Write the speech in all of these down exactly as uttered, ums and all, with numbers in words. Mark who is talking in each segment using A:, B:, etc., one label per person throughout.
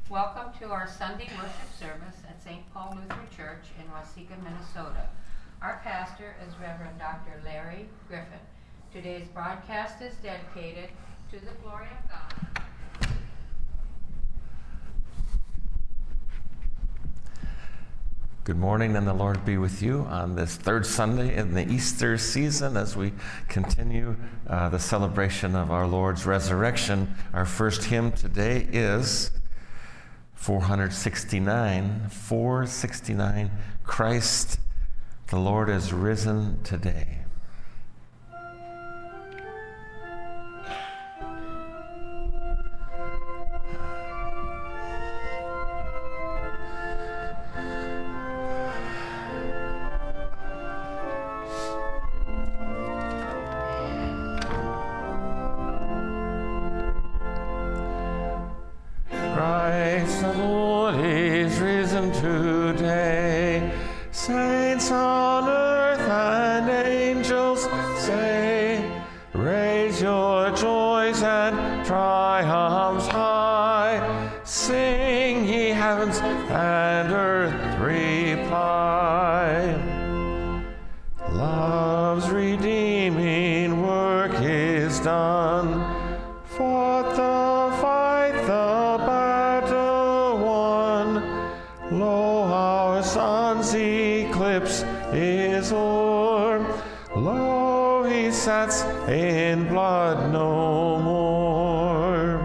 A: Welcome to our Sunday worship service at Saint Paul Lutheran Church in Waseca, Minnesota. Our pastor is Reverend Doctor Larry Griffin. Today's broadcast is dedicated to the glory of God.
B: Good morning, and the Lord be with you on this third Sunday in the Easter season as we continue uh, the celebration of our Lord's resurrection. Our first hymn today is four sixty-nine, four sixty-nine, Christ, the Lord is risen today.
C: Christ the Lord is risen today. Saints on earth and angels say, raise your joys and triumphs high. Sing, ye heavens and earth reply. Love's redeeming work is done. Fought the fight, the battle won. Lo, our sun's eclipse is o'er. Lo, he sets in blood no more.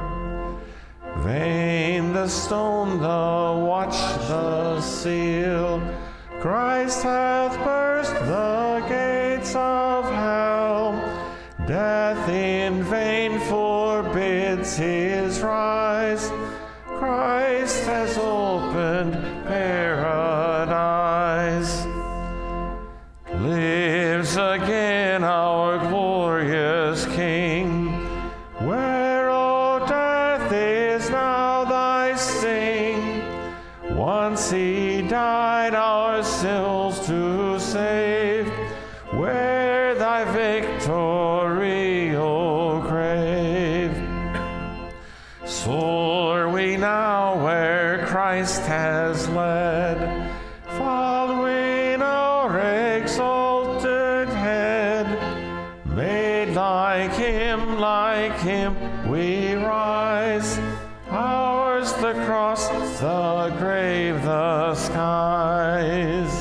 C: Vain the stone, the watch, the seal. Christ hath burst the gates of hell. Death in vain forbids his rise. Christ has opened paradise. Lives again our glorious King. Where, O death, is now thy sting? Once he died our souls to save. Where thy victory, O grave? Soar we now where Christ has led, following our exalted head. Made like him, like him we rise. Ours the cross, the grave, the skies.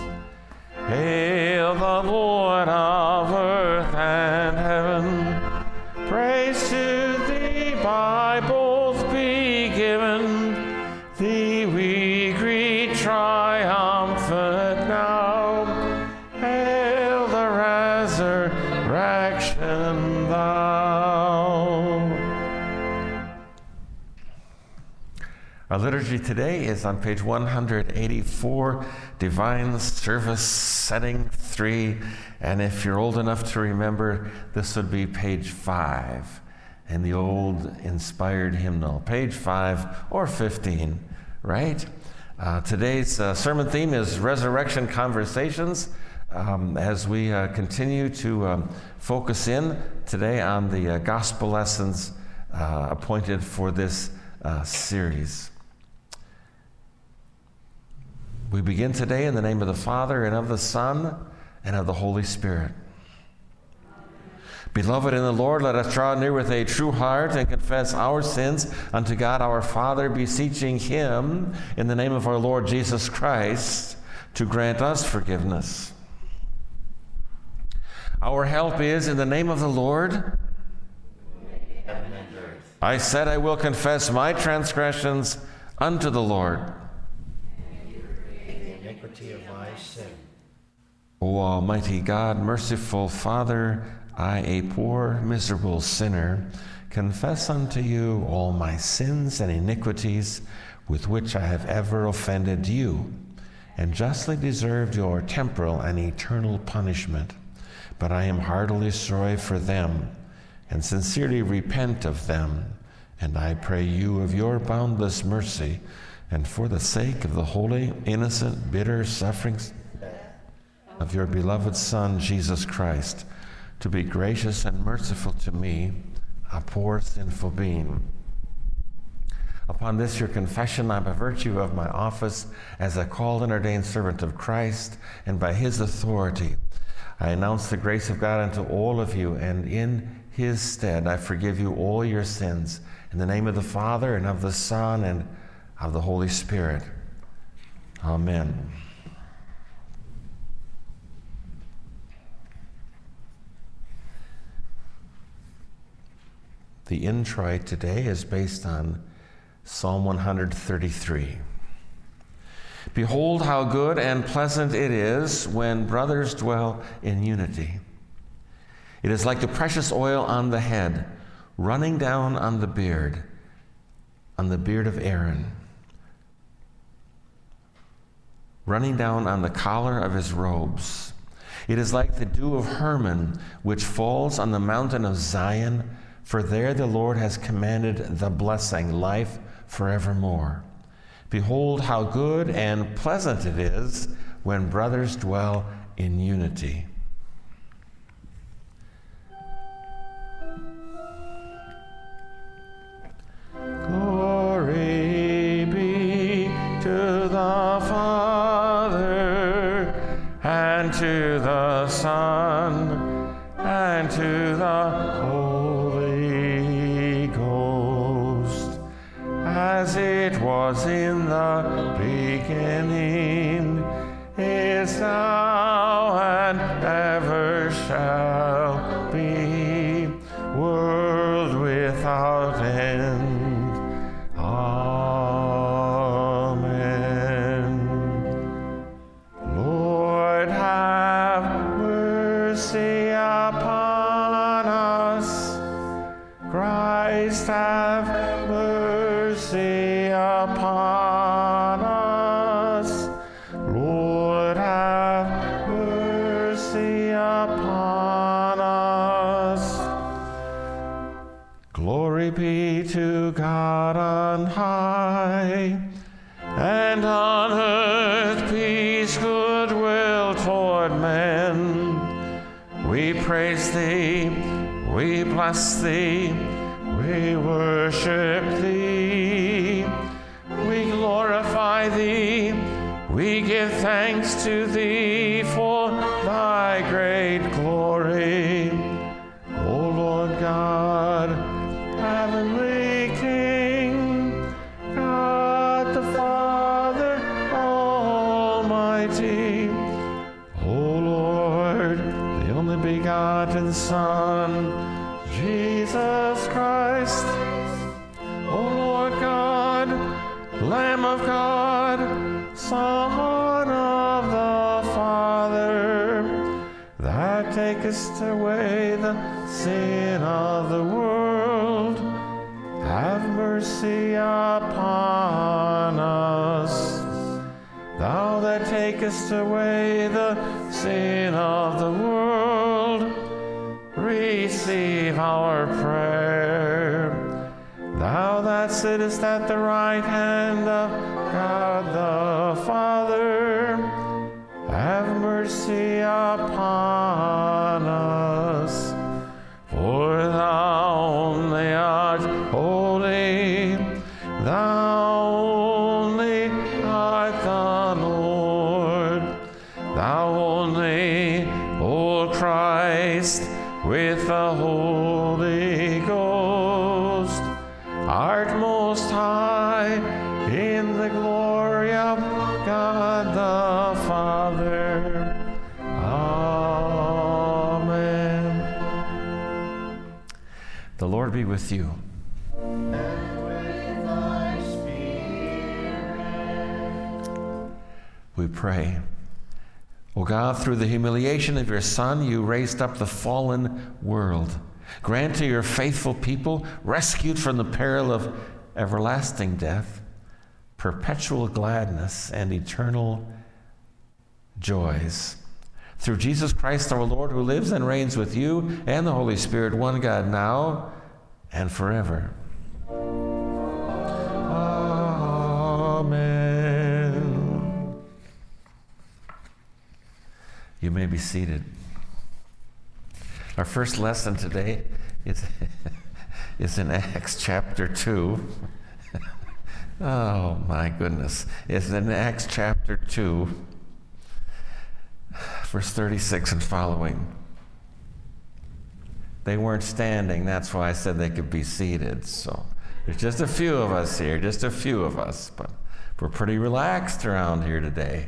C: Hail the Lord of earth and heaven. Praise to thee by both be given. Thee we greet triumphant now. Hail the resurrection thou.
B: Our liturgy today is on page one eighty-four, Divine Service Setting three. And if you're old enough to remember, this would be page five in the old inspired hymnal. Page five or fifteen, right? Uh, today's uh, sermon theme is Resurrection Conversations. Um, as we uh, continue to um, focus in today on the uh, gospel lessons uh, appointed for this uh, series. We begin today in the name of the Father, and of the Son, and of the Holy Spirit. Beloved in the Lord, let us draw near with a true heart and confess our sins unto God our Father, beseeching him in the name of our Lord Jesus Christ to grant us forgiveness. Our help is in the name of the Lord. I said I will confess my transgressions unto the Lord.
D: Of my sin.
B: O Almighty God, merciful Father, I, a poor, miserable sinner, confess unto you all my sins and iniquities with which I have ever offended you, and justly deserved your temporal and eternal punishment. But I am heartily sorry for them, and sincerely repent of them, and I pray you of your boundless mercy, and for the sake of the holy, innocent, bitter sufferings of your beloved Son, Jesus Christ, to be gracious and merciful to me, a poor sinful being. Upon Upon this your confession, I, by virtue of my office as a called and ordained servant of Christ, and by his authority, I announce the grace of God unto all of you, and in his stead I forgive you all your sins. In the name of the Father, and of the Son, and of the Holy Spirit. Amen. The introit today is based on Psalm one thirty-three. Behold how good and pleasant it is when brothers dwell in unity. It is like the precious oil on the head, running down on the beard, on the beard of Aaron, running down on the collar of his robes. It is like the dew of Hermon, which falls on the mountain of Zion, for there the Lord has commanded the blessing, life forevermore. Behold how good and pleasant it is when brothers dwell in unity.
C: Glory be to the Father, and to the Son, and to the Holy Ghost, as it was in the beginning, is now, and ever shall be, world without end. Amen. Lord, have mercy upon us. Christ, have mercy upon us. Lord, have mercy upon us. Glory be to God on high, and on earth peace, goodwill toward men. We praise thee, we bless thee, we worship thee, we glorify thee, we give thanks to thee for thy great glory. O Lord God, heavenly King, God the Father Almighty, O Lord, the only begotten Son, Jesus Christ, O Lord God, Lamb of God, Son of the Father, that takest away the sin of the world, have mercy upon us. Thou that takest away the sin of the world, receive our prayer. Thou that sittest at the right hand of God the Father, have mercy upon us. For thou only art holy, thou only art the Lord, thou only, O Christ, with the Holy Ghost, art most high in the glory of God the Father. Amen.
B: The Lord be with you.
C: And with thy spirit.
B: We pray. O God, through the humiliation of your Son, you raised up the fallen world. Grant to your faithful people, rescued from the peril of everlasting death, perpetual gladness and eternal joys. Through Jesus Christ our Lord, who lives and reigns with you and the Holy Spirit, one God, now and forever. Amen. You may be seated. Our first lesson today is, is in Acts chapter two. Oh, my goodness. It's in Acts chapter two, verse thirty-six and following. They weren't standing. That's why I said they could be seated. So there's just a few of us here, just a few of us. But we're pretty relaxed around here today.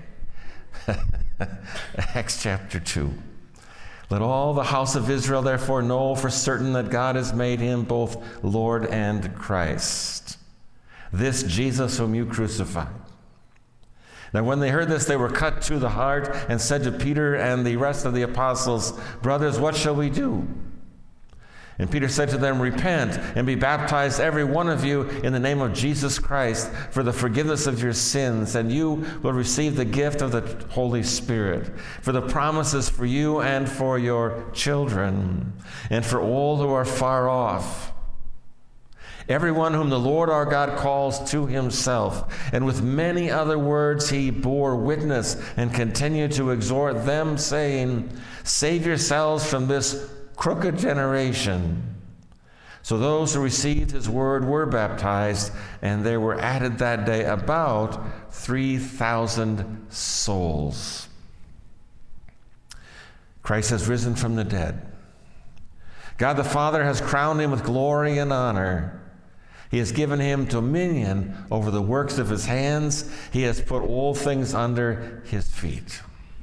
B: Acts chapter two. Let all the house of Israel therefore know for certain that God has made him both Lord and Christ, this Jesus whom you crucified. Now when they heard this, they were cut to the heart and said to Peter and the rest of the apostles, brothers, what shall we do? And Peter said to them, repent and be baptized every one of you in the name of Jesus Christ for the forgiveness of your sins, and you will receive the gift of the Holy Spirit. For the promises for you and for your children and for all who are far off, everyone whom the Lord our God calls to himself. And with many other words he bore witness and continued to exhort them, saying, save yourselves from this crooked generation. So those who received his word were baptized, and there were added that day about three thousand souls. Christ has risen from the dead. God the Father has crowned him with glory and honor. He has given him dominion over the works of his hands. He has put all things under his feet.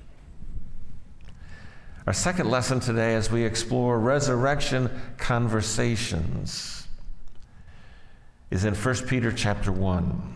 B: Our second lesson today, as we explore resurrection conversations, is in First Peter chapter one.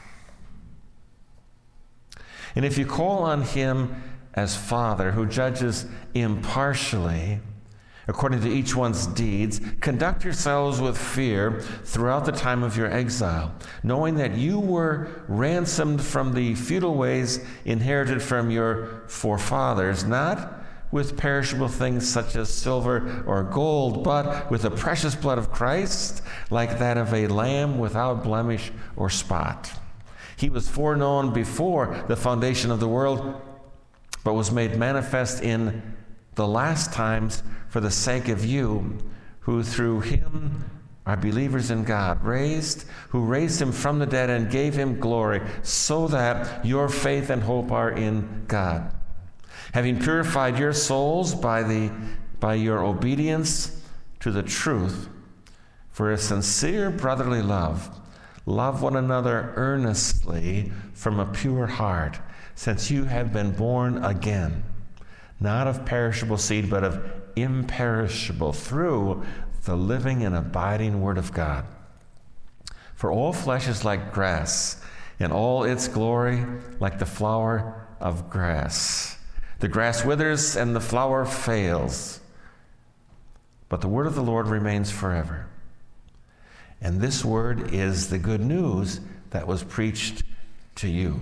B: And if you call on him as Father, who judges impartially according to each one's deeds, conduct yourselves with fear throughout the time of your exile, knowing that you were ransomed from the futile ways inherited from your forefathers, not with perishable things such as silver or gold, but with the precious blood of Christ, like that of a lamb without blemish or spot. He was foreknown before the foundation of the world, but was made manifest in the last times for the sake of you, who through him are believers in God, raised, who raised him from the dead and gave him glory, so that your faith and hope are in God. Having purified your souls by the by your obedience to the truth, for a sincere brotherly love, love one another earnestly from a pure heart, since you have been born again, not of perishable seed, but of imperishable, through the living and abiding word of God. For all flesh is like grass, and all its glory like the flower of grass. The grass withers and the flower fails, but the word of the Lord remains forever. And this word is the good news that was preached to you.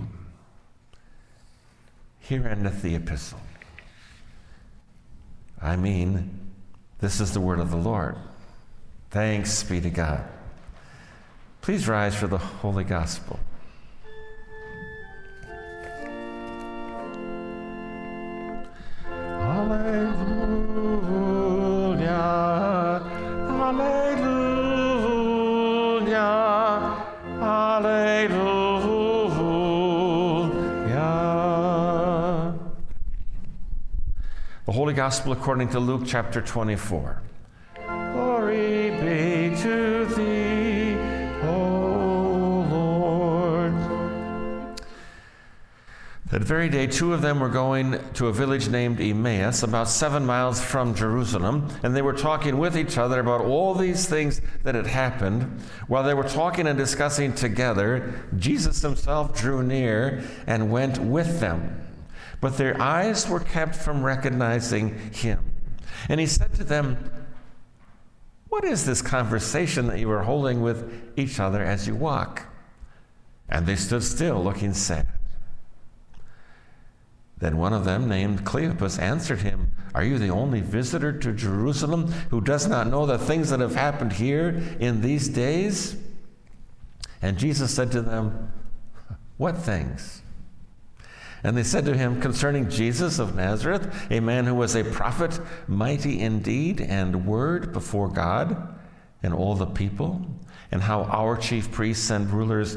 B: Here endeth the epistle. I mean, this is the word of the Lord. Thanks be to God. Please rise for the Holy Gospel. Alleluia, alleluia, alleluia. The Holy Gospel according to Luke chapter twenty-four. Glory be to thee, O Lord. That very day, two of them were going to a village named Emmaus, about seven miles from Jerusalem, and they were talking with each other about all these things that had happened. While they were talking and discussing together, Jesus himself drew near and went with them. But their eyes were kept from recognizing him. And he said to them, what is this conversation that you are holding with each other as you walk? And they stood still, looking sad. Then one of them, named Cleopas, answered him, are you the only visitor to Jerusalem who does not know the things that have happened here in these days? And Jesus said to them, what things? And they said to him, concerning Jesus of Nazareth, a man who was a prophet, mighty in deed and word before God and all the people, and how our chief priests and rulers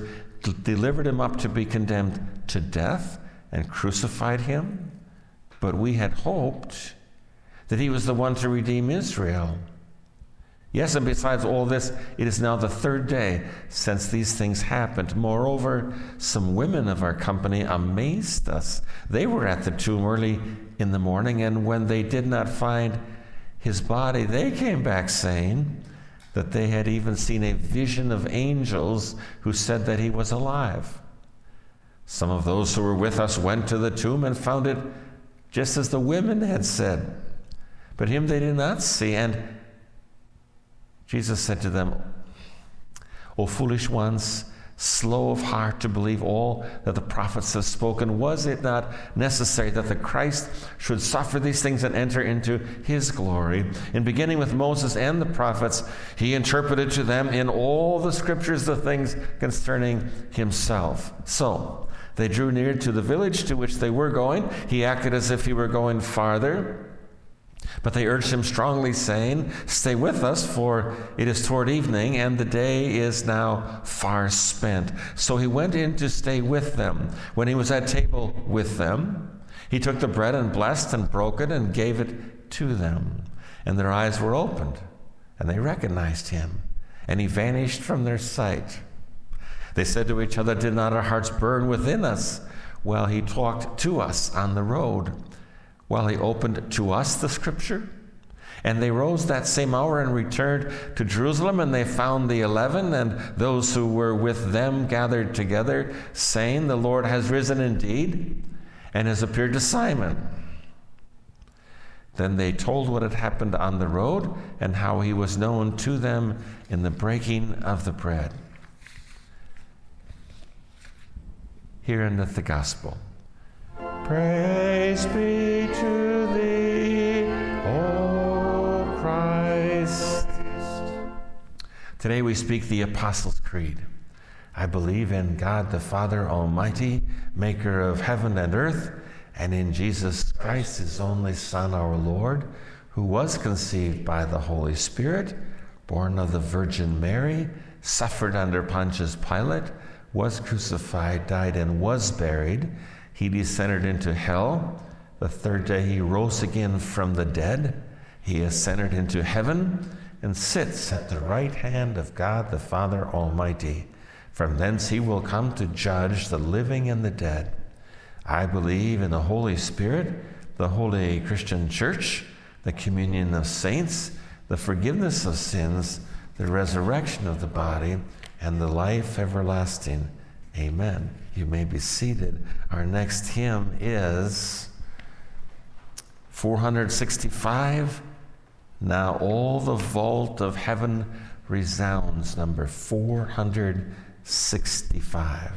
B: d- delivered him up to be condemned to death and crucified him. But we had hoped that he was the one to redeem Israel. Yes, and besides all this, it is now the third day since these things happened. Moreover, some women of our company amazed us. They were at the tomb early in the morning, and when they did not find his body, they came back saying that they had even seen a vision of angels who said that he was alive. Some of those who were with us went to the tomb and found it just as the women had said, but him they did not see. And Jesus said to them, O foolish ones, slow of heart to believe all that the prophets have spoken. Was it not necessary that the Christ should suffer these things and enter into his glory? In beginning with Moses and the prophets, he interpreted to them in all the scriptures the things concerning himself. So they drew near to the village to which they were going. He acted as if he were going farther, but they urged him strongly, saying, Stay with us, for it is toward evening, and the day is now far spent. So he went in to stay with them. When he was at table with them, he took the bread and blessed and broke it and gave it to them. And their eyes were opened, and they recognized him, and he vanished from their sight. They said to each other, Did not our hearts burn within us while he talked to us on the road, while he opened to us the scripture? And they rose that same hour and returned to Jerusalem, and they found the eleven and those who were with them gathered together, saying, The Lord has risen indeed and has appeared to Simon. Then they told what had happened on the road and how he was known to them in the breaking of the bread. Here endeth the gospel. Praise be to thee, O Christ. Today we speak the Apostles' Creed. I believe in God the Father Almighty, maker of heaven and earth, and in Jesus Christ, his only Son, our Lord, who was conceived by the Holy Spirit, born of the Virgin Mary, suffered under Pontius Pilate, was crucified, died, and was buried. He descended into hell. The third day he rose again from the dead. He ascended into heaven and sits at the right hand of God the Father Almighty. From thence he will come to judge the living and the dead. I believe in the Holy Spirit, the holy Christian church, the communion of saints, the forgiveness of sins, the resurrection of the body, and the life everlasting. Amen. You may be seated. Our next hymn is four hundred sixty-five. Now all the vault of heaven resounds, number four hundred sixty-five.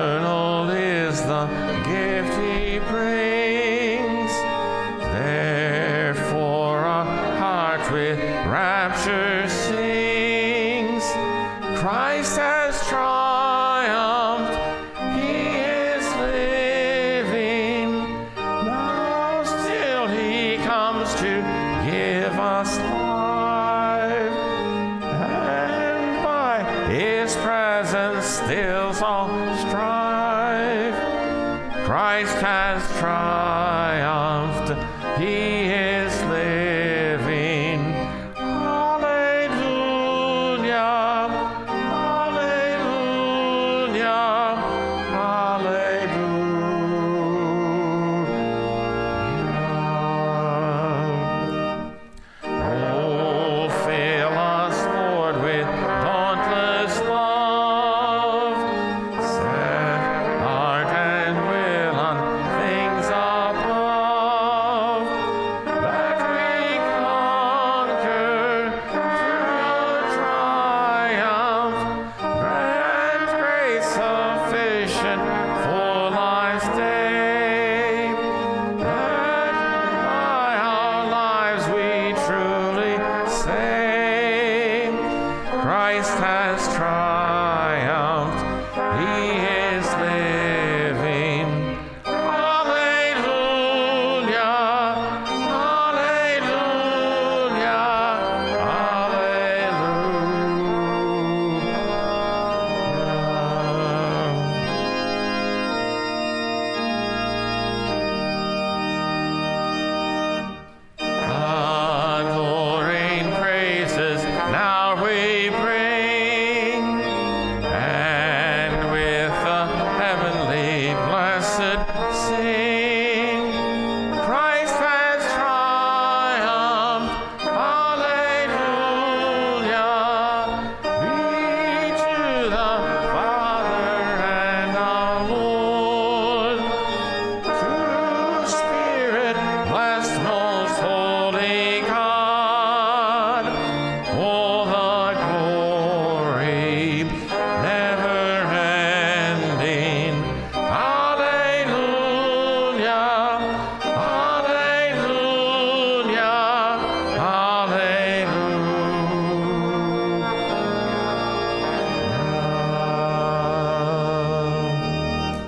C: Gift he brings, there Christ has triumphed. He is living. Hallelujah. Hallelujah. Hallelujah. Oh, fill us, Lord, with dauntless love. Set heart and will on things above, that we conquer through your triumph. Grant grace sufficient for life's day, that by our lives we truly say, Christ has triumphed. He is living. Hallelujah. Hallelujah. Hallelujah. Adoring praises now we bring, and with the heavenly blessed sing. Christ has triumphed. Hallelujah. Be to the Father and our Lord, true Spirit, blessed most holy God, all the glory never ending. Hallelujah. Hallelujah. Hallelujah.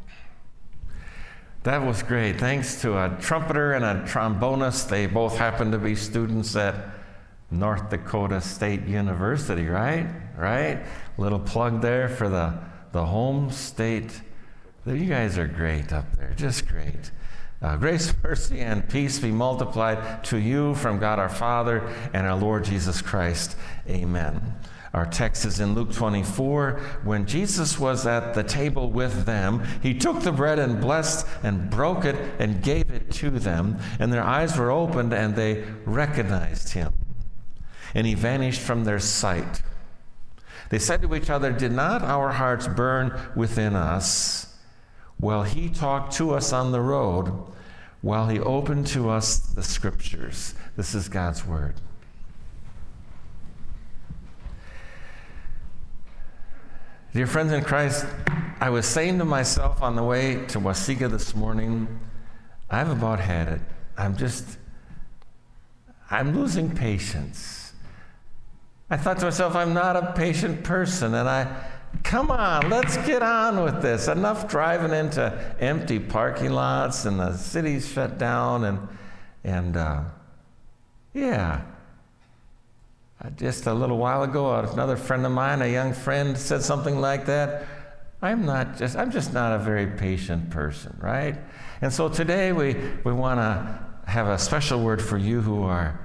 C: That was great. Thanks to a trumpeter and a trombonist. They both happen to be students at North Dakota State University, right? Right? Little plug there for the, the home state. You guys are great up there, just great. Uh, grace, mercy, and peace be multiplied to you from God our Father and our Lord Jesus Christ. Amen. Our text is in Luke twenty-four. When Jesus was at the table with them, he took the bread and blessed and broke it and gave it to them. And their eyes were opened and they recognized him. And he vanished from their sight. They said to each other, "Did not our hearts burn within us while he talked to us on the road, while he opened to us the Scriptures?" This is God's word. Dear friends in Christ, I was saying to myself on the way to Waseca this morning, I've about had it. I'm just, I'm losing patience. I thought to myself, I'm not a patient person, and I, come on, let's get on with this. Enough driving into empty parking lots, and the city's shut down, and, and uh, yeah. Just a little while ago, another friend of mine, a young friend, said something like that. I'm not just, I'm just not a very patient person, right? And so today we, we want to have a special word for you who are,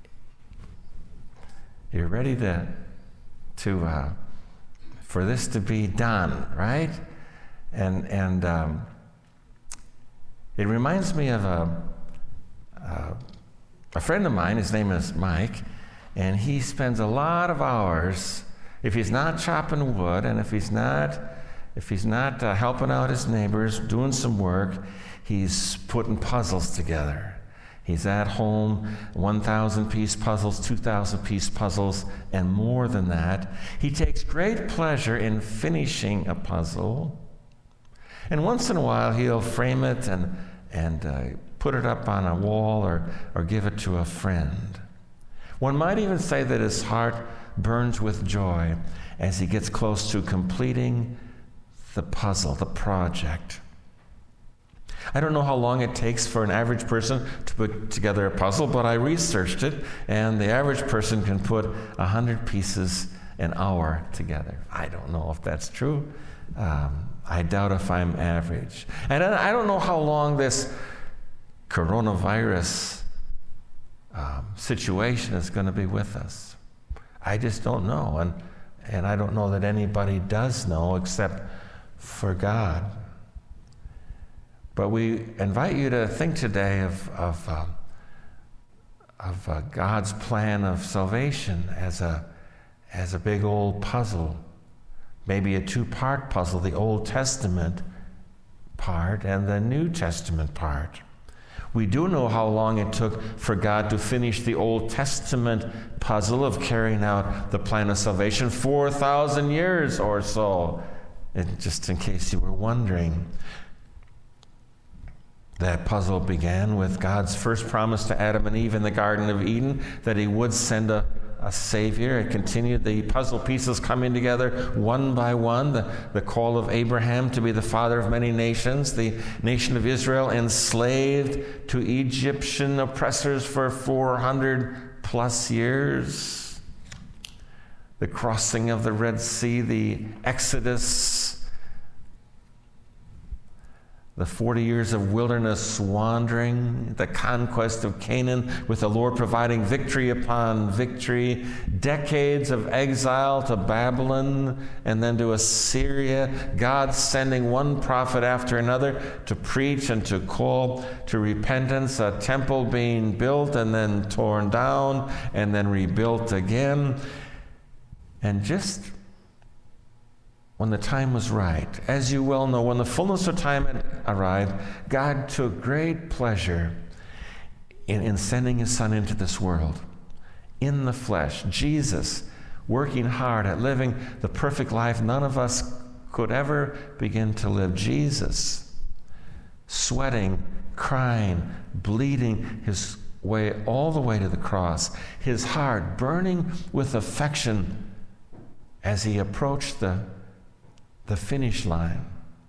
C: you're ready to, to uh, for this to be done, right? And, and um, it reminds me of a, a, a friend of mine, his name is Mike, and he spends a lot of hours, if he's not chopping wood, and if he's not, if he's not uh, helping out his neighbors, doing some work, he's putting puzzles together. He's at home, one thousand piece puzzles, two thousand piece puzzles, and more than that. He takes great pleasure in finishing a puzzle. And once in a while, he'll frame it and, and uh, put it up on a wall or, or give it to a friend. One might even say that his heart burns with joy as he gets close to completing the puzzle, the project. I don't know how long it takes for an average person to put together a puzzle, but I researched it, and the average person can put one hundred pieces an hour together. I don't know if that's true, um, I doubt if I'm average. And I don't know how long this coronavirus um, situation is going to be with us. I just don't know. And, and I don't know that anybody does know except for God. But we invite you to think today of, of, uh, of uh, God's plan of salvation as a, as a big old puzzle. Maybe a two-part puzzle, the Old Testament part and the New Testament part. We do know how long it took for God to finish the Old Testament puzzle of carrying out the plan of salvation, four thousand years or so. And just in case you were wondering, that puzzle began with God's first promise to Adam and Eve in the Garden of Eden that he would send a A Savior. It continued, the puzzle pieces coming together one by one. The, the call of Abraham to be the father of many nations. The nation of Israel enslaved to Egyptian oppressors for four hundred plus years. The crossing of the Red Sea, the Exodus, the forty years of wilderness wandering, the conquest of Canaan with the Lord providing victory upon victory, decades of exile to Babylon and then to Assyria, God sending one prophet after another to preach and to call to repentance, a temple being built and then torn down and then rebuilt again. And just when the time was right, as you well know, when the fullness of time had arrived, God took great pleasure in, in sending his Son into this world, in the flesh. Jesus, working hard at living the perfect life none of us could ever begin to live. Jesus, sweating, crying, bleeding his way all the way to the cross, his heart burning with affection as he approached the the finish line,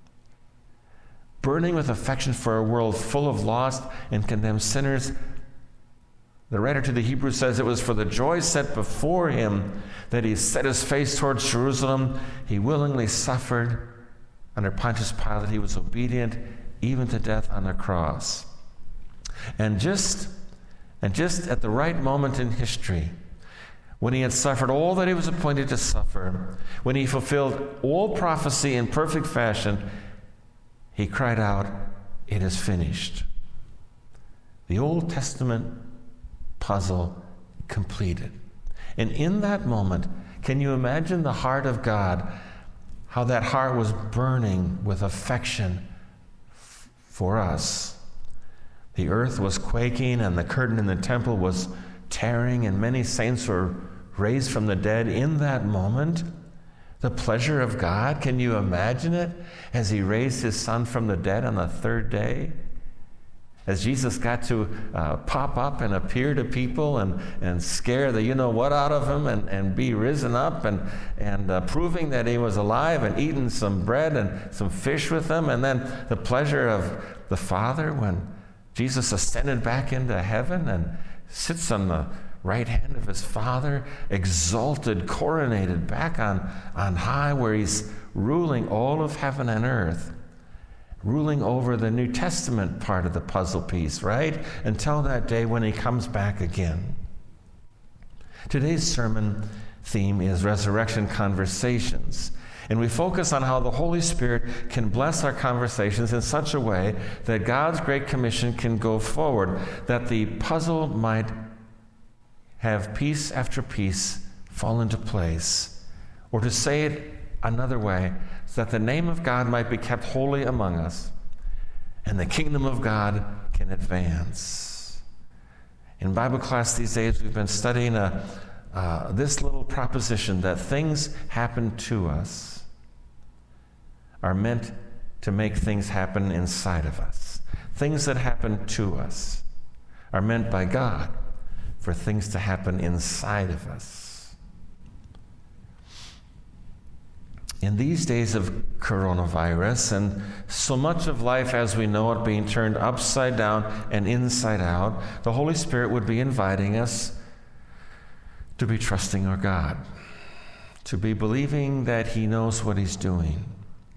C: burning with affection for a world full of lost and condemned sinners. The writer to the Hebrews says it was for the joy set before him that he set his face towards Jerusalem. He willingly suffered under Pontius Pilate. He was obedient even to death on the cross. And just, and just at the right moment in history, when he had suffered all that he was appointed to suffer, when he fulfilled all prophecy in perfect fashion, he cried out, "It is finished." The Old Testament puzzle completed. And in that moment, can you imagine the heart of God, how that heart was burning with affection f- for us? The earth was quaking and the curtain in the temple was tearing, and many saints were raised from the dead in that moment. The pleasure of God, can you imagine it? As he raised his Son from the dead on the third day, as Jesus got to uh, pop up and appear to people and, and scare the you-know-what out of him and, and be risen up and, and uh, proving that he was alive and eating some bread and some fish with them, and then the pleasure of the Father when Jesus ascended back into heaven and sits on the right hand of his Father, exalted, coronated back on, on high, where he's ruling all of heaven and earth, ruling over the New Testament part of the puzzle piece, right? Until that day when he comes back again. Today's sermon theme is Resurrection Conversations. And we focus on how the Holy Spirit can bless our conversations in such a way that God's Great Commission can go forward, that the puzzle might have piece after piece fall into place. Or to say it another way, so that the name of God might be kept holy among us, and the kingdom of God can advance. In Bible class these days, we've been studying a, uh, this little proposition that things happen to us are meant to make things happen inside of us. Things that happen to us are meant by God for things to happen inside of us. In these days of coronavirus and so much of life as we know it being turned upside down and inside out, the Holy Spirit would be inviting us to be trusting our God, to be believing that he knows what he's doing,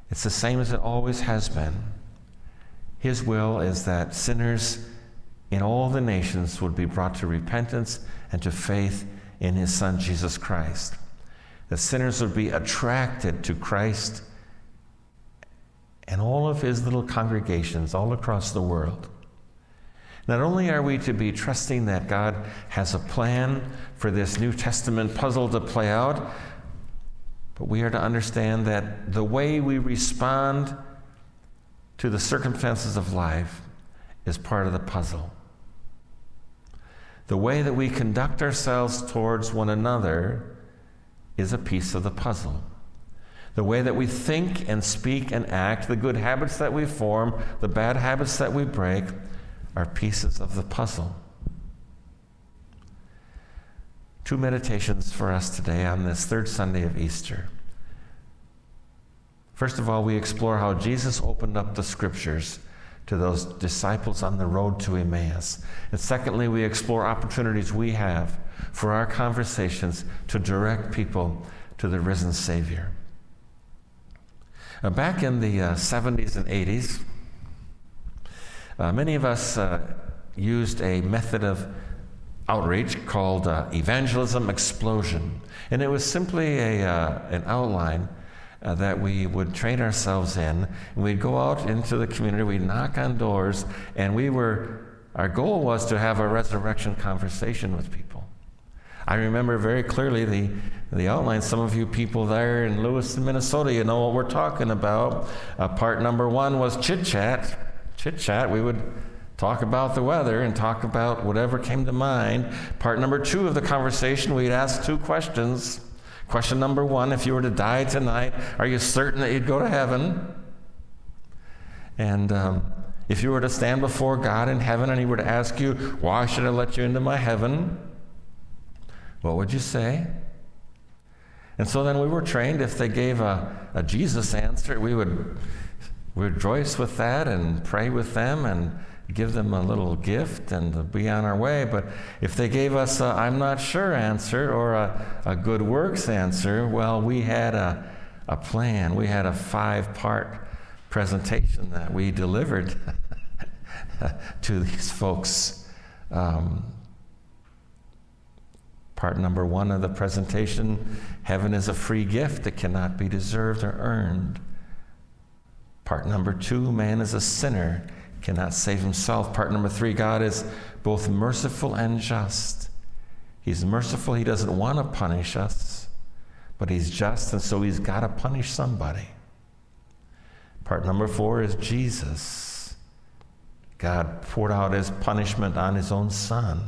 C: It's the same as it always has been. His will is that sinners in all the nations would be brought to repentance and to faith in his Son, Jesus Christ. That sinners would be attracted to Christ and all of his little congregations all across the world. Not only are we to be trusting that God has a plan for this New Testament puzzle to play out, but we are to understand that the way we respond to the circumstances of life is part of the puzzle. The way that we conduct ourselves towards one another is a piece of the puzzle. The way that we think and speak and act, the good habits that we form, the bad habits that we break, are pieces of the puzzle. Two meditations for us today on this third Sunday of Easter. First of all, we explore how Jesus opened up the Scriptures to those disciples on the road to Emmaus. And secondly, we explore opportunities we have for our conversations to direct people to the risen Savior. Uh, back in the uh, seventies and eighties, uh, many of us uh, used a method of outreach called uh, Evangelism Explosion. And it was simply a, uh, an outline Uh, that we would train ourselves in, and we'd go out into the community, we'd knock on doors, and we were, our goal was to have a resurrection conversation with people. I remember very clearly the, the outline. Some of you people there in Lewiston, Minnesota, you know what we're talking about. Uh, part number one was chit-chat. Chit-chat, we would talk about the weather and talk about whatever came to mind. Part number two of the conversation, we'd ask two questions. Question number one, if you were to die tonight, are you certain that you'd go to heaven? And um, if you were to stand before God in heaven and he were to ask you, why should I let you into my heaven? What would you say? And so then we were trained, if they gave a, a Jesus answer, we would rejoice with that and pray with them and give them a little gift and be on our way. But if they gave us a I'm not sure answer or a, a good works answer, well, we had a, a plan. We had a five-part presentation that we delivered to these folks. Um, part number one of the presentation, heaven is a free gift that cannot be deserved or earned. Part number two, man is a sinner, cannot save himself. Part number three, God is both merciful and just. He's merciful, he doesn't want to punish us, but he's just, and so he's got to punish somebody. Part number four is Jesus. God poured out his punishment on his own Son.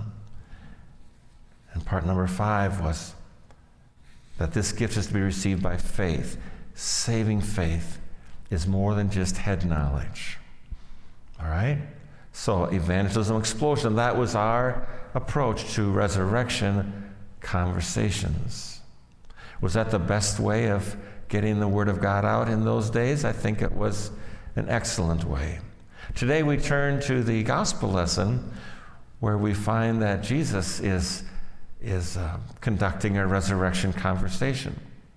C: And part number five was that this gift is to be received by faith. Saving faith is more than just head knowledge. All right? So, evangelism explosion, that was our approach to resurrection conversations. Was that the best way of getting the Word of God out in those days? I think it was an excellent way. Today we turn to the gospel lesson where we find that Jesus is, is uh, conducting a resurrection conversation.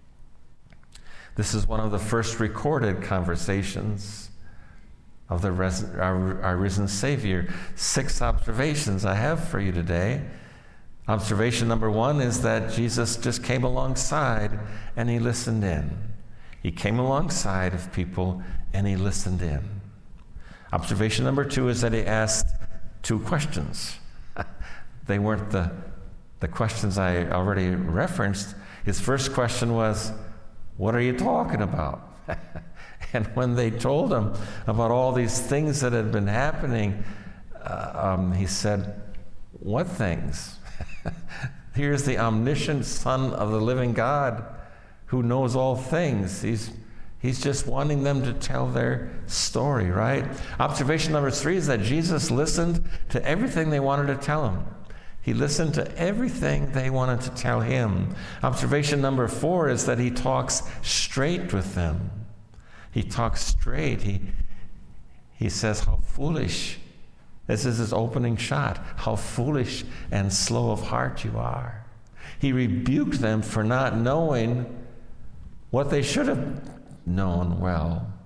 C: This is one of the first recorded conversations of the res- our, our risen Savior. Six observations I have for you today. Observation number one is that Jesus just came alongside and he listened in. He came alongside of people and he listened in. Observation number two is that he asked two questions. They weren't the, the questions I already referenced. His first question was, what are you talking about? And when they told him about all these things that had been happening, uh, um, he said, what things? Here's the omniscient Son of the living God who knows all things. He's, he's just wanting them to tell their story, right? Observation number three is that Jesus listened to everything they wanted to tell him. He listened to everything they wanted to tell him. Observation number four is that he talks straight with them. He talks straight. He, he says, how foolish. This is his opening shot. How foolish and slow of heart you are. He rebuked them for not knowing what they should have known well.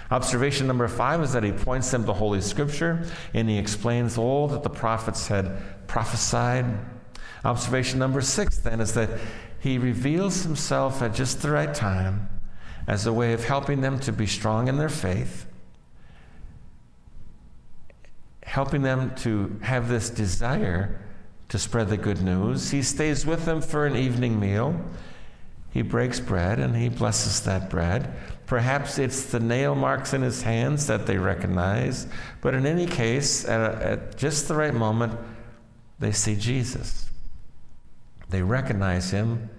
C: Observation number five is that he points them to Holy Scripture, and he explains all that the prophets had prophesied. Observation number six, then, is that he reveals himself at just the right time as a way of helping them to be strong in their faith, helping them to have this desire to spread the good news. He stays with them for an evening meal. He breaks bread and he blesses that bread. Perhaps it's the nail marks in his hands that they recognize, but in any case, at, a, at just the right moment, they see Jesus. They recognize him,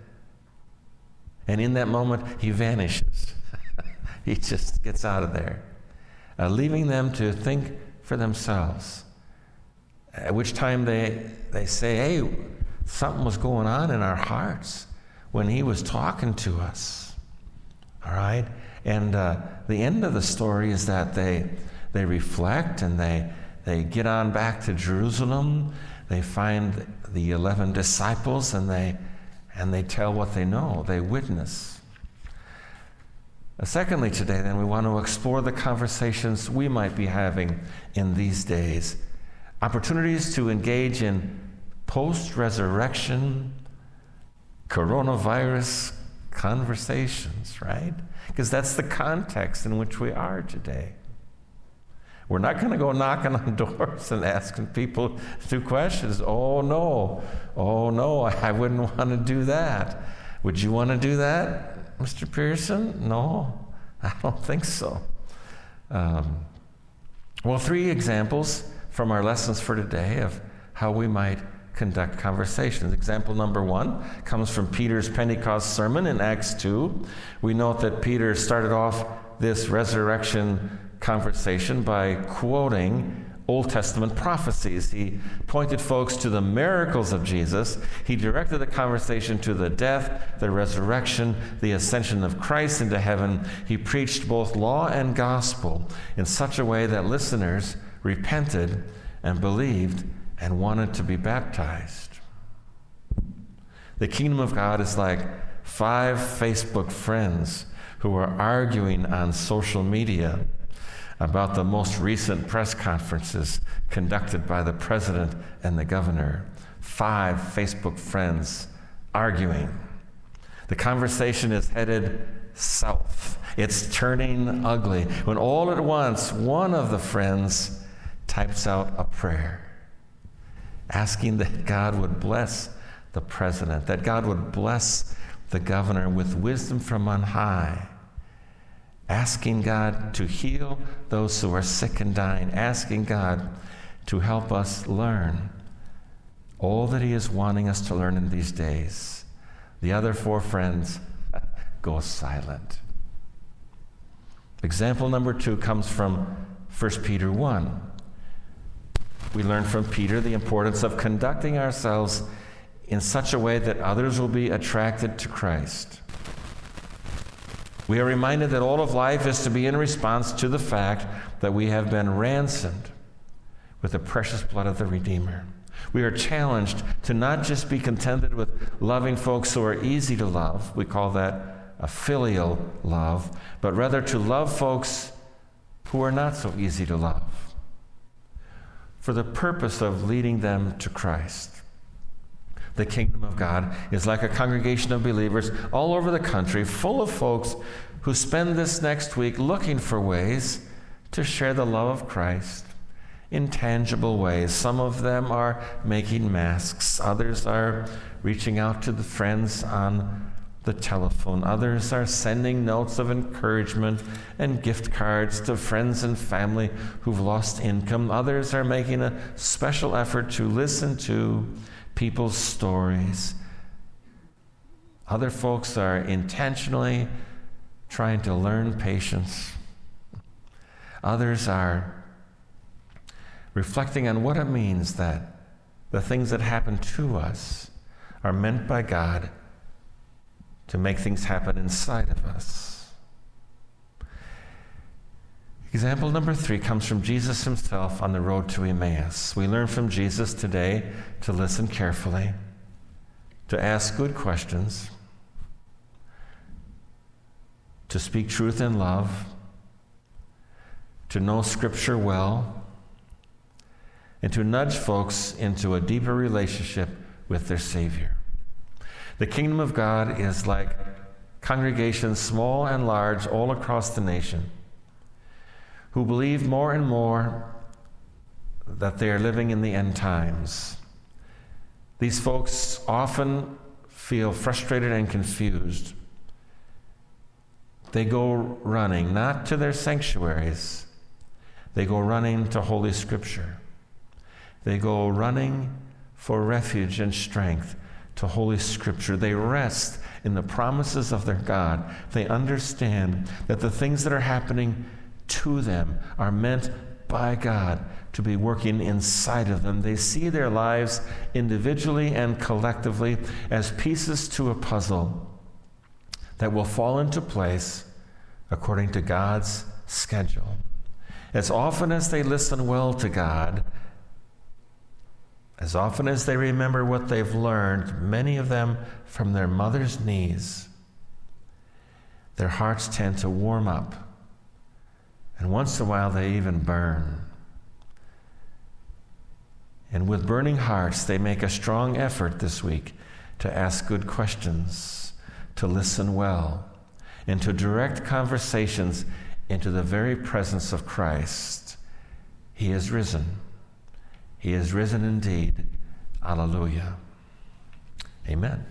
C: and in that moment, he vanishes. He just gets out of there, uh, leaving them to think for themselves. At which time they, they say, hey, something was going on in our hearts when he was talking to us. All right? And uh, the end of the story is that they they reflect and they they get on back to Jerusalem. They find the eleven disciples and they and they tell what they know. They witness. Uh, secondly, today, then, we want to explore the conversations we might be having in these days. Opportunities to engage in post-resurrection coronavirus conversations, right? Because that's the context in which we are today. We're not going to go knocking on doors and asking people two questions. Oh, no. Oh, no, I wouldn't want to do that. Would you want to do that, Mister Pearson? No, I don't think so. Um, well, three examples from our lessons for today of how we might conduct conversations. Example number one comes from Peter's Pentecost sermon in Acts two. We note that Peter started off this resurrection conversation by quoting Old Testament prophecies. He pointed folks to the miracles of Jesus. He directed the conversation to the death, the resurrection, the ascension of Christ into heaven. He preached both law and gospel in such a way that listeners repented and believed and wanted to be baptized. The kingdom of God is like five Facebook friends who are arguing on social media about the most recent press conferences conducted by the president and the governor. Five Facebook friends arguing. The conversation is headed south. It's turning ugly when all at once one of the friends types out a prayer, asking that God would bless the president, that God would bless the governor with wisdom from on high, asking God to heal those who are sick and dying, asking God to help us learn all that he is wanting us to learn in these days. The other four friends go silent. Example number two comes from First Peter one. We learn from Peter the importance of conducting ourselves in such a way that others will be attracted to Christ. We are reminded that all of life is to be in response to the fact that we have been ransomed with the precious blood of the Redeemer. We are challenged to not just be contented with loving folks who are easy to love, we call that a filial love, but rather to love folks who are not so easy to love, for the purpose of leading them to Christ. The kingdom of God is like a congregation of believers all over the country, full of folks who spend this next week looking for ways to share the love of Christ in tangible ways. Some of them are making masks. Others are reaching out to the friends on the telephone. Others are sending notes of encouragement and gift cards to friends and family who've lost income. Others are making a special effort to listen to people's stories. Other folks are intentionally trying to learn patience. Others are reflecting on what it means that the things that happen to us are meant by God to make things happen inside of us. Example number three comes from Jesus himself on the road to Emmaus. We learn from Jesus today to listen carefully, to ask good questions, to speak truth in love,
B: to know Scripture well, and to nudge folks into a deeper relationship with their Savior. The kingdom of God is like congregations, small and large, all across the nation, who believe more and more that they are living in the end times. These folks often feel frustrated and confused. They go running, not to their sanctuaries. They go running to Holy Scripture. They go running for refuge and strength to Holy Scripture. They rest in the promises of their God. They understand that the things that are happening to them are meant by God to be working inside of them. They see their lives individually and collectively as pieces to a puzzle that will fall into place according to God's schedule. As often as they listen well to God, as often as they remember what they've learned, many of them from their mother's knees, their hearts tend to warm up. And once in a while, they even burn. And with burning hearts, they make a strong effort this week to ask good questions, to listen well, and to direct conversations into the very presence of Christ. He is risen. He is risen indeed. Alleluia. Amen.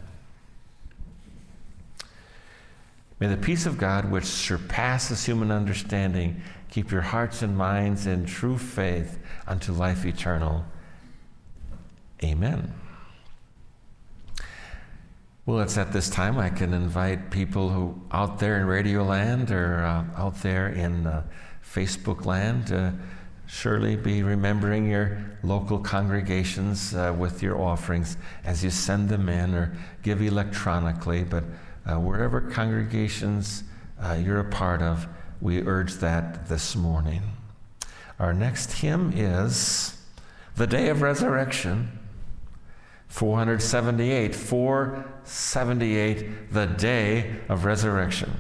B: May the peace of God, which surpasses human understanding, keep your hearts and minds in true faith unto life eternal. Amen. Well, it's at this time I can invite people who out there in Radio Land or uh, out there in uh, Facebook Land to surely be remembering your local congregations uh, with your offerings as you send them in or give electronically. But uh, wherever congregations uh, you're a part of, we urge that this morning. Our next hymn is The Day of Resurrection. four seventy-eight, four seventy-eight, the Day of Resurrection.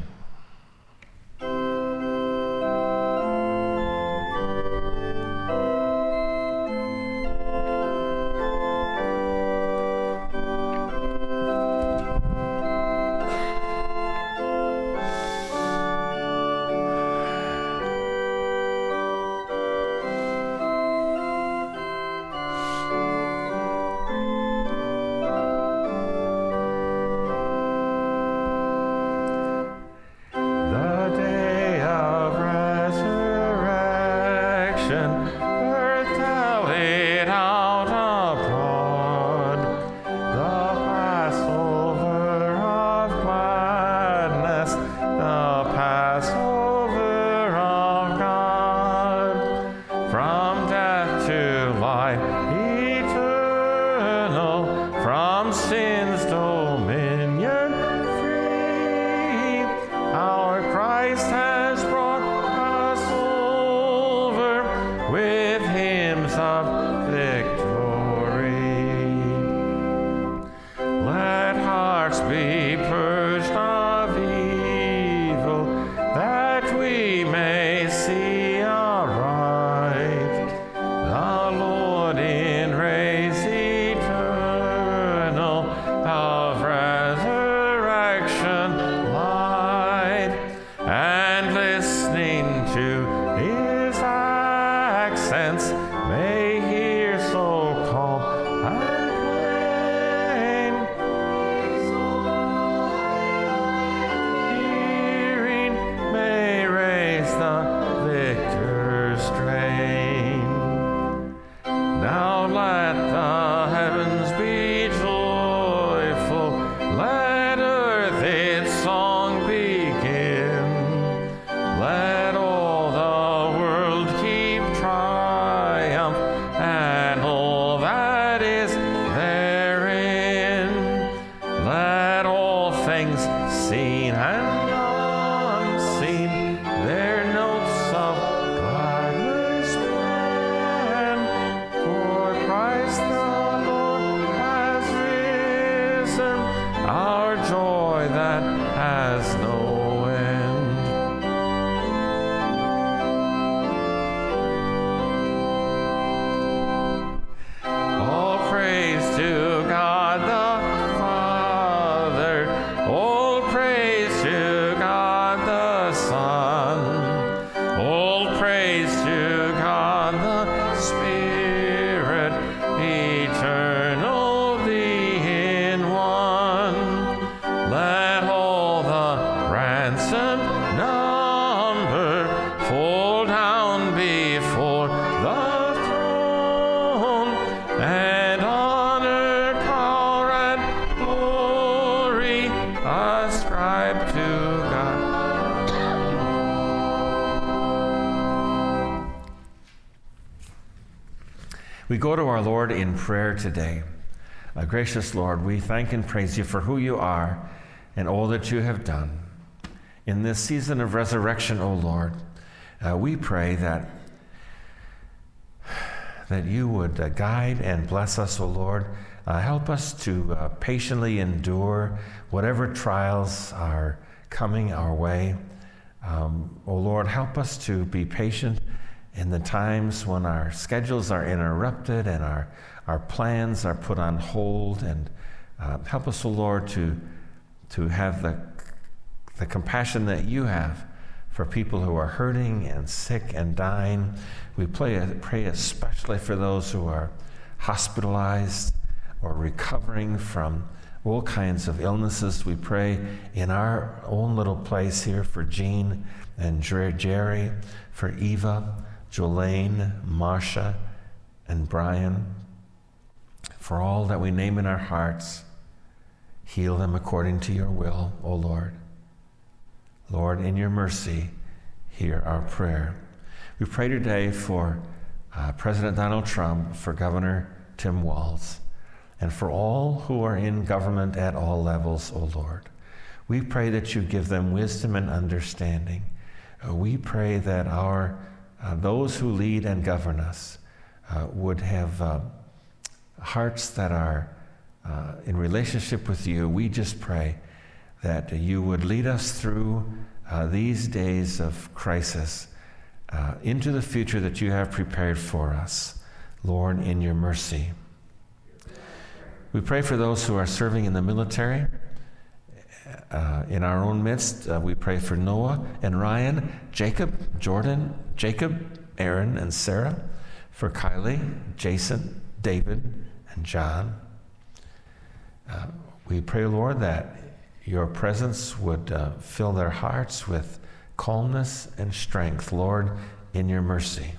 C: has no end.
B: We go to our Lord in prayer today. Uh, gracious Lord, we thank and praise you for who you are and all that you have done. In this season of resurrection, O Lord, uh, we pray that, that you would uh, guide and bless us, O Lord. Uh, help us to uh, patiently endure whatever trials are coming our way. Um, O Lord, help us to be patient in the times when our schedules are interrupted and our, our plans are put on hold. And uh, help us, O Lord, to, to have the, the compassion that you have for people who are hurting and sick and dying. We pray, pray especially for those who are hospitalized or recovering from all kinds of illnesses. We pray in our own little place here for Jean and Jerry, for Eva, Jolene, Marcia, and Brian, for all that we name in our hearts. Heal them according to your will, O Lord. Lord, in your mercy, hear our prayer. We pray today for uh, President Donald Trump, for Governor Tim Walz, and for all who are in government at all levels, O Lord. We pray that you give them wisdom and understanding. Uh, we pray that our uh, those who lead and govern us uh, would have uh, hearts that are uh, in relationship with you. We just pray that you would lead us through uh, these days of crisis uh, into the future that you have prepared for us, Lord, in your mercy. We pray for those who are serving in the military. Uh, in our own midst, uh, we pray for Noah and Ryan, Jacob, Jordan, Jacob, Aaron, and Sarah, for Kylie, Jason, David, and John. Uh, we pray, Lord, that your presence would uh, fill their hearts with calmness and strength, Lord, in your mercy.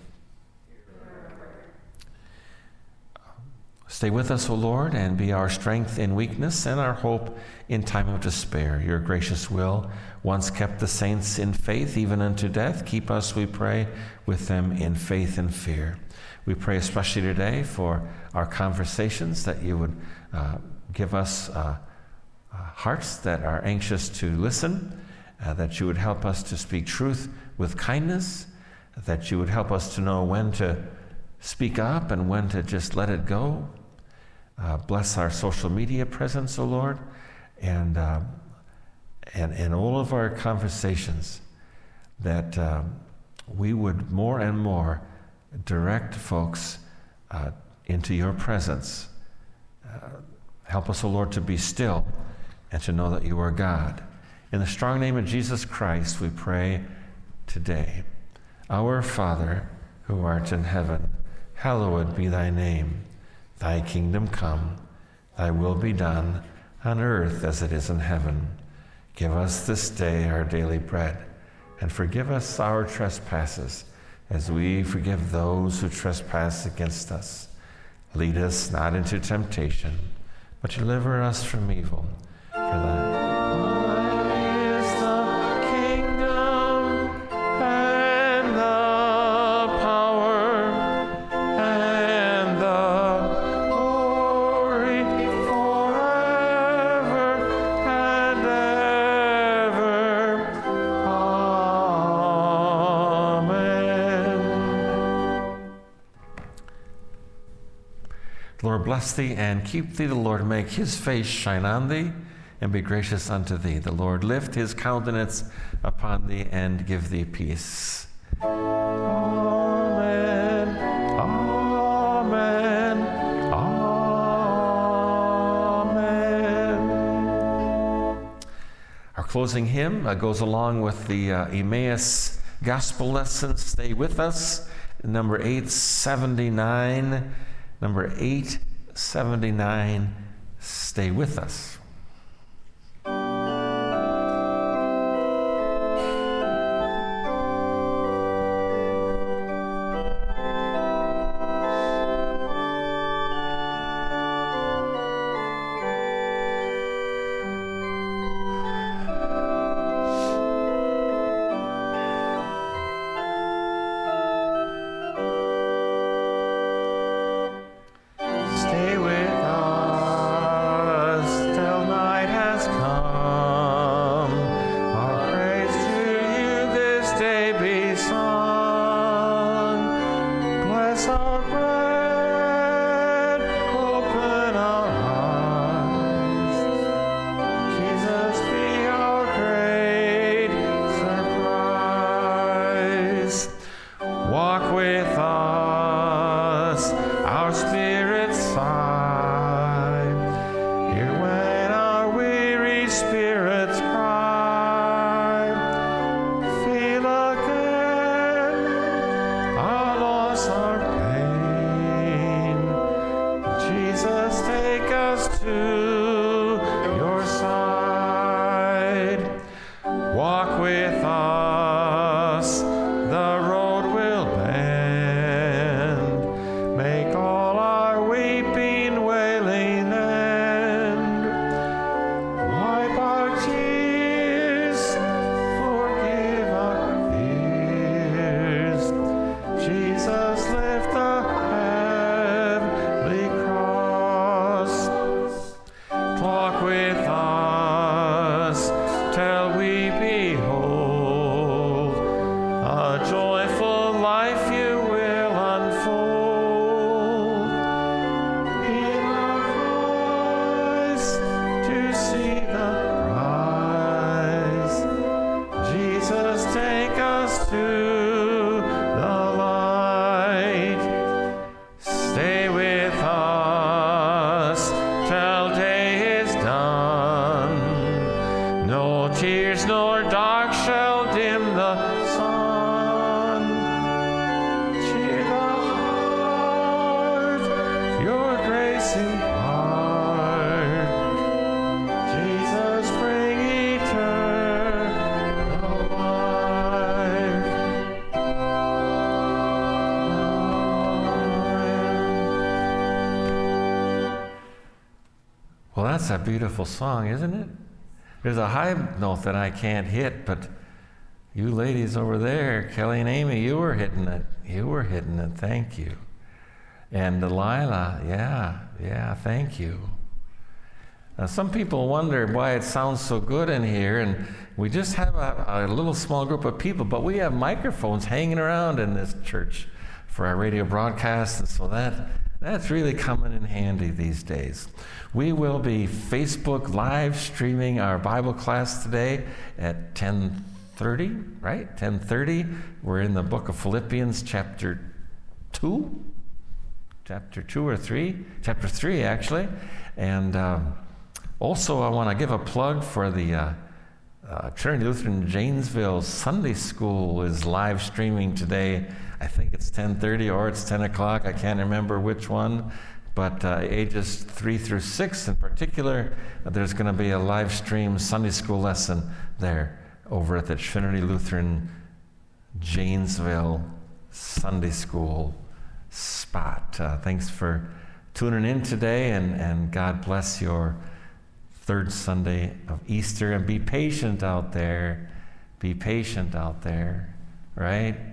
B: Stay with us, O Lord, and be our strength in weakness and our hope in time of despair. Your gracious will once kept the saints in faith, even unto death. Keep us, we pray, with them in faith and fear. We pray especially today for our conversations, that you would uh, give us uh, uh, hearts that are anxious to listen, uh, that you would help us to speak truth with kindness, that you would help us to know when to speak up and when to just let it go. Uh, bless our social media presence, O Lord, and, uh, and, and all of our conversations, that uh, we would more and more direct folks uh, into your presence. Uh, help us, O Lord, to be still and to know that you are God. In the strong name of Jesus Christ, we pray today. Our Father, who art in heaven, hallowed be thy name. Thy kingdom come, thy will be done, on earth as it is in heaven. Give us this day our daily bread, and forgive us our trespasses, as we forgive those who trespass against us. Lead us not into temptation, but deliver us from evil. For thine Lord, bless thee and keep thee. The Lord make his face shine on thee and be gracious unto thee. The Lord lift his countenance upon thee and give thee peace. Amen. Amen. Amen. Our closing hymn uh, goes along with the uh, Emmaus Gospel lesson. Stay with us. Number eight seventy-nine. Number eight seventy-nine, stay with us. side. Hear when our weary spirits cry. Feel again our loss, our pain. Jesus, take us to your side. Walk with us, the road will bend. Make all our weeping, wailing end. Wipe our tears, forgive our fears. Jesus, lift the heavenly cross. Walk with us till we behold a joyful life you will unfold. In our eyes to see the prize. Jesus, take us to the light. Stay with us till day is done. No tears nor dark shall dim the sun. Cheer the heart, your grace impart. Jesus, bring eternal life. Well, that's a beautiful song, isn't it? There's a high note that I can't hit, but you ladies over there, Kelly and Amy, you were hitting it. You were hitting it. Thank you. And Delilah, yeah, yeah, thank you. Now, some people wonder why it sounds so good in here, and we just have a, a little small group of people, but we have microphones hanging around in this church for our radio broadcasts, and so that that's really coming in handy these days. We will be Facebook live streaming our Bible class today at ten thirty, right? ten thirty. We're in the book of Philippians, chapter two. Chapter two or three? Chapter three, actually. And um, also, I want to give a plug for the uh, uh, Trinity Lutheran Janesville Sunday School is live streaming today. I think it's ten thirty or it's ten o'clock. I can't remember which one. But uh, ages three through six in particular, uh, there's going to be a live stream Sunday school lesson there over at the Trinity Lutheran Janesville Sunday School spot. Uh, thanks for tuning in today, and, and God bless your third Sunday of Easter. And be patient out there. Be patient out there, right?